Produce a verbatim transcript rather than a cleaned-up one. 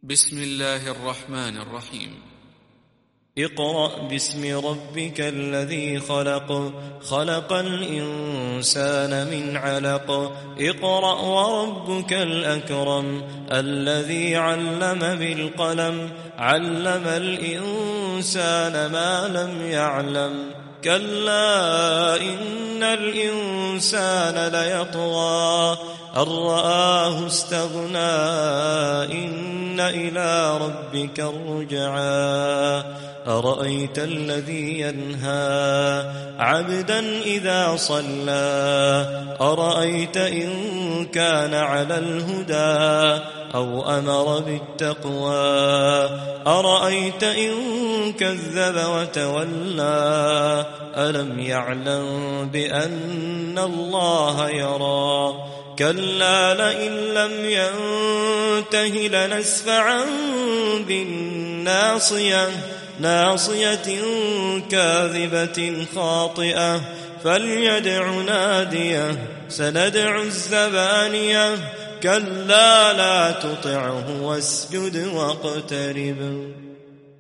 بسم الله الرحمن الرحيم. اقرأ باسم ربك الذي خلق خلق الإنسان من علق اقرأ وربك الأكرم الذي علم بالقلم علم الإنسان ما لم يعلم كلا إن الإنسان ليطغى أن رآه استغنى إن إلى ربك الرجعى أرأيت الذي ينهى عبدا إذا صلى أرأيت إن كان على الهدى أو أمر بالتقوى أرأيت إن كذب وتولى ألم يعلم بأن الله يرى كلا لئن لم ينته لنسفعا بالناصية ناصية كاذبة خاطئة فليدع ناديه سندع الزبانية كلا لا تطعه واسجد واقترب.